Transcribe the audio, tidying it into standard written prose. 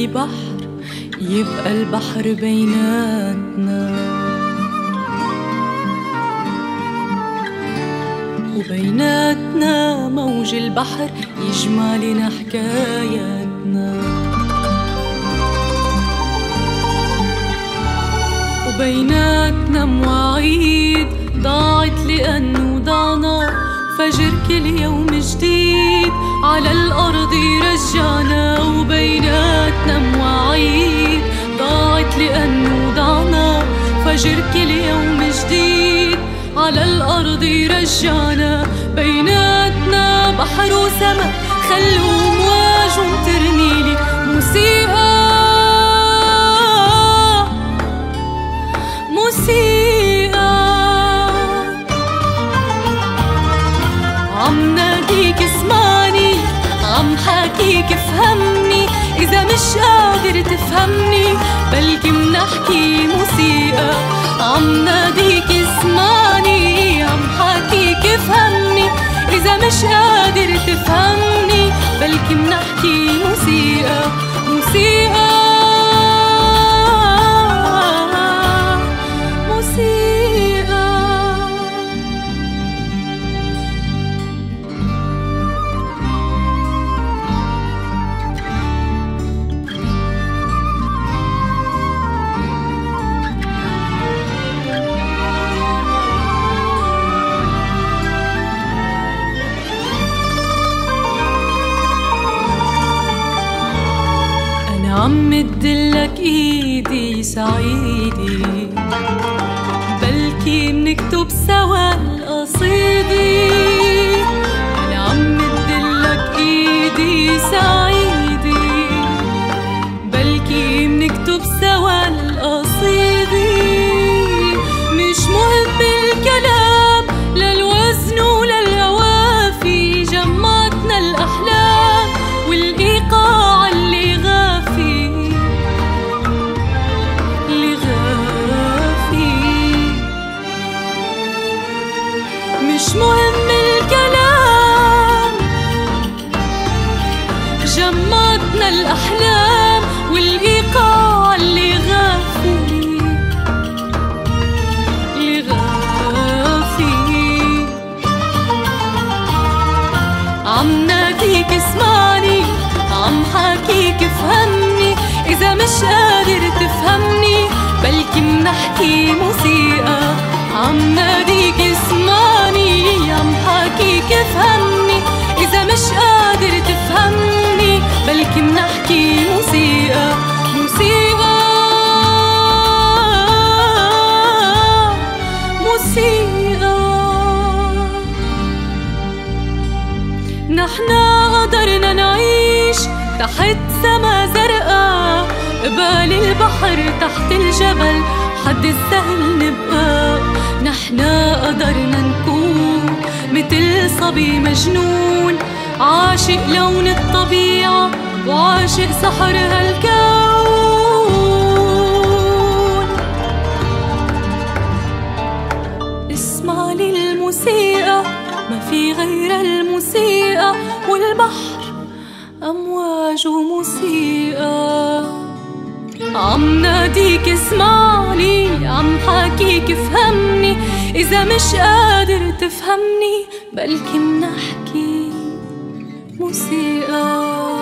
في بحر يبقى البحر بيناتنا، وبيناتنا موج البحر يجمع لنا حكاياتنا، وبيناتنا مواعيد ضاعت لأنه ضعنا، فجر كل يوم جديد على الأرض يرجعنا. وبيناتنا مواعيد ضاعت لأنه ضعنا، فجر كل يوم جديد على الأرض يرجعنا. بيناتنا بحر وسما خلوا مواجهم ترنيلي موسيقى عم ناديك اسمعني، عم حاكيك افهمني، إذا مش قادر تفهمني بلكي منحكي موسيقى. عم ناديك اسمعني، عم حاكيك افهمني، إذا مش قادر تفهمني بلكي منحكي موسيقى. موسيقى عم مدلك ايدي سعيدي، بلكي منكتب سوا القصيدي. انا عم مدلك ايدي سعيدي، بلكي منكتب سوا القصيدي. مش مهم الكلام للوزن وللهوافي، جمعتنا الاحلام والايقاع اللي غافي مش مهم الكلام، جمعتنا الأحلام والإيقاع اللي غافي عم ناديك اسمعني، عم حاكيك افهمني، إذا مش قادر تفهمني بلكي منحكي موسيقى. عم ناديك اسمعني، عم حاكيك افهمني، إذا مش قادر تفهمني بلكي منحكي موسيقى. موسيقى نحنا قدرنا نعيش تحت سما زرقاء، قبال البحر تحت الجبل حد السهل نبقى. نحنا قدرنا نكون مثل صبي مجنون، عاشق لون الطبيعة وعاشق سحر هالكون. اسمع لي الموسيقى، ما في غير الموسيقى، والبحر أمواج وموسيقى. عم ناديك اسمعني، عم حاكيك افهمني، إذا مش قادر تفهمني بلكي منحكي موسيقى.